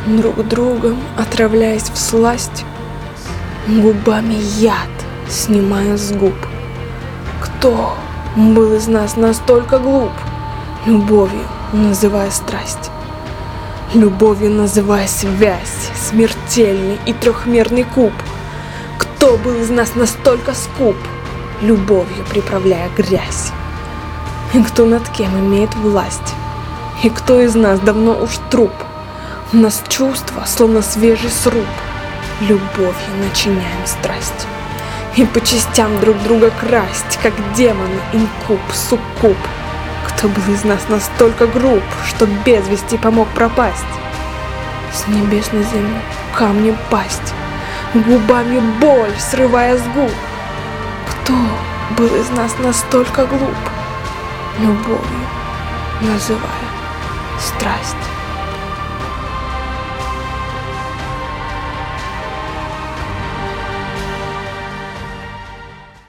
друг другом отравляясь всласть, губами яд снимая с губ. Кто был из нас настолько глуп, любовью называя страсть, любовью называя связь, смертельный и трехмерный куб? Кто был из нас настолько скуп, любовью приправляя грязь? И кто над кем имеет власть? И кто из нас давно уж труп? У нас чувства, словно свежий сруб, любовью начиняем страсть. И по частям друг друга красть, как демоны, инкуб, суккуб. Кто был из нас настолько груб, что без вести помог пропасть? С небес на землю камнем пасть, губами боль срывая с губ. Кто был из нас настолько глуп, любовью называя страсть?